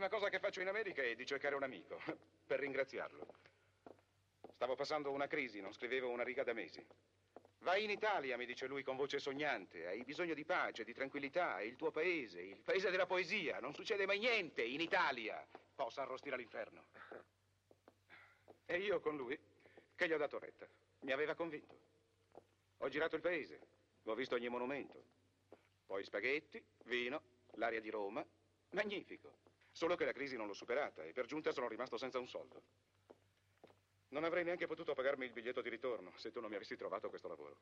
prima cosa che faccio in America è di cercare un amico, per ringraziarlo. Stavo passando una crisi, non scrivevo una riga da mesi. Vai in Italia, mi dice lui con voce sognante. Hai bisogno di pace, di tranquillità. È il tuo paese, il paese della poesia. Non succede mai niente in Italia. Possa arrostire all'inferno. E io con lui, che gli ho dato retta. Mi aveva convinto. Ho girato il paese, ho visto ogni monumento. Poi spaghetti, vino, l'aria di Roma. Magnifico. Solo che la crisi non l'ho superata e per giunta sono rimasto senza un soldo. Non avrei neanche potuto pagarmi il biglietto di ritorno se tu non mi avessi trovato questo lavoro.